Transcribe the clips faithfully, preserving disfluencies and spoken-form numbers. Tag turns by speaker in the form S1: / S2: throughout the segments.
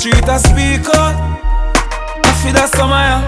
S1: street a speak out. I feel that summer, yeah.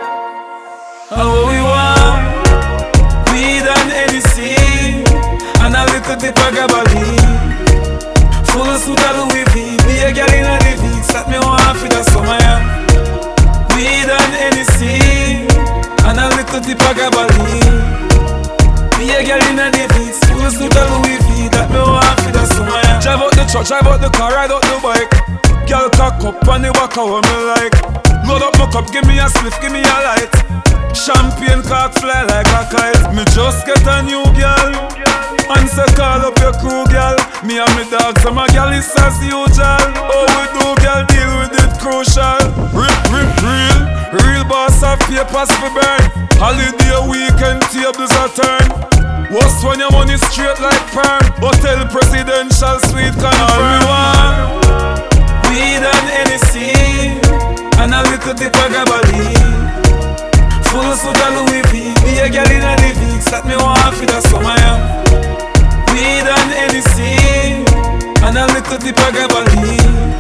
S1: And what we want, weed and Hennessy, and a little dip of Gabali. Full suit of Louis V, be a girl in a the Vix, that me want for that summer, yeah. Weed and Hennessy, and a little dip of Gabali. Be a girl in a the Vix, full suit of Louis V, that me want for that summer, yeah. Drive out the truck, drive out the car, ride out the bike. Girl cock up on the back of what me like. Load up my cup, give me a spliff, give me a light. Champagne cock fly like a kite. Me just get a new girl, and say call up your crew, girl. Me and me dogs and my girl is as usual. Oh, we do, girl, deal with it crucial. Rip, rip, real, real boss of papers for burn. Holiday weekend tables a turn. What's when your money straight like perm? Hotel presidential suite confirm. Weed and Hennessy, and a little dip of Gabali. Full suit of Louis V, be a girl in a the Vix, that me want for that summer, yeah. Weed and Hennessy, and a little dip of Gabali.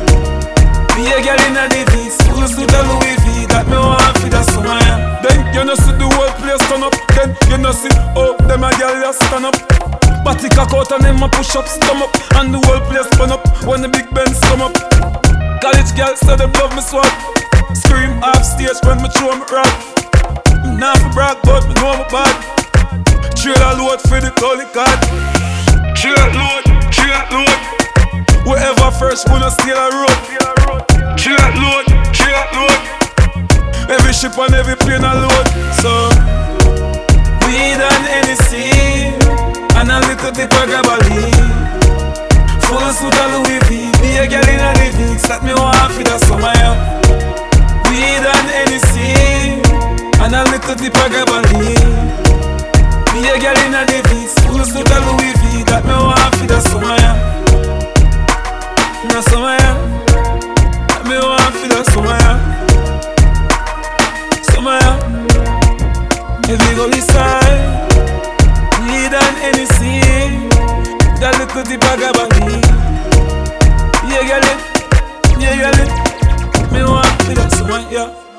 S1: Be a girl in a the Vix, full suit of Louis V, that me want for that summer, yeah. Then you know see the whole place turn up. Then you know see, oh, them a girl just stand up. Body cock out and them a push up, stomach, and the whole place burn up when the big Benz come up. College girls say they love me swag. Scream off stage when me throw me rap. Not for brag, but me know me bad. Trailer load for the Collie card. Trailer load, trailer load. Wherever first, we no steal a road. Trailer load, trailer load. Every ship and every plane a load. So, weed and Hennessy, and a little dip of Gabali. Full suit of Louis V, be a girl in a the Vix, that me want for that summer, yeah. Weed and Hennessy, and a little dip of Gabali. Be a girl in a the Vix, full suit of Louis V, that me want for that summer, yeah. That summer, yeah. That me want for that summer, yeah. Summer, yeah. If you go this side, weed and Hennessy, that little dip of Gabali. Yeah, girl, yeah, girl, me want for that summer, yeah.